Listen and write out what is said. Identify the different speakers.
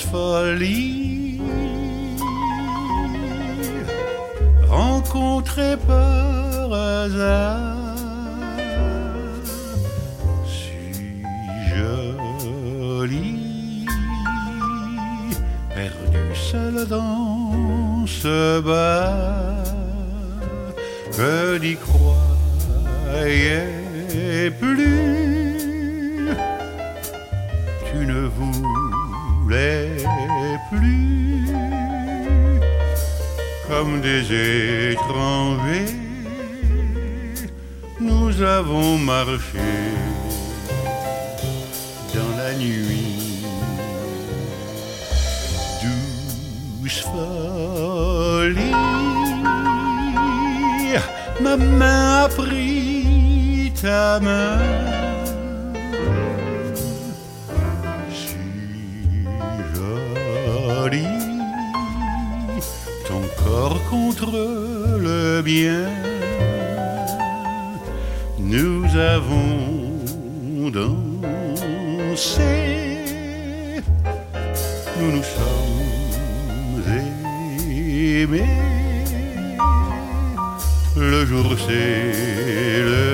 Speaker 1: folie rencontrée par hasard. Si jolie, perdue seule dans ce bar, que n'y croyais plus. Tu ne voulais plus, comme des étrangers, nous avons marché dans la nuit. Douce folie, ma main a pris ta main. Ton corps contre le bien, nous avons dansé, nous nous sommes aimés. Le jour s'est levé,